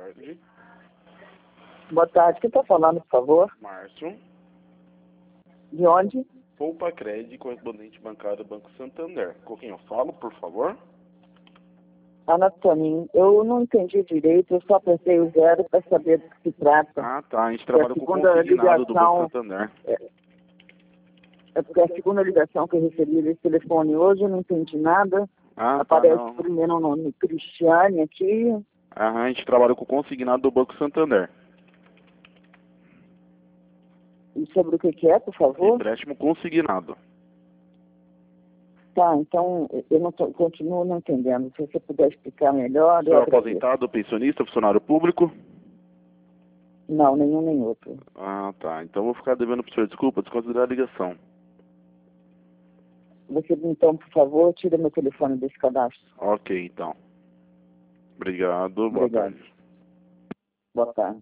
tarde. Boa tarde. Quem está falando, por favor? Márcio. De onde? Poupa Crédito, correspondente bancário do Banco Santander. Com quem eu falo, por favor? Ana Toninho. Eu não entendi direito, eu só apertei o zero para saber do que se trata. Ah, tá. A gente trabalha com o segunda consignado do Banco ligação- Santander. É porque a segunda ligação que eu recebi desse telefone hoje, eu não entendi nada. Ah, tá, Aparece não. primeiro o nome Cristiane aqui. Aham, a gente trabalha com o consignado do Banco Santander. E sobre o que é, por favor? Empréstimo consignado. Tá, então eu não continuo não entendendo. Se você puder explicar melhor, eu Senhor agradeço. aposentado, pensionista, funcionário público? Não, nenhum nem outro. Ah, tá. Então vou ficar devendo pro senhor desculpa, desconsiderar a ligação. Você, então, por favor, tira meu telefone desse cadastro. Ok, então. Obrigado, boa Obrigado. tarde. Boa tarde.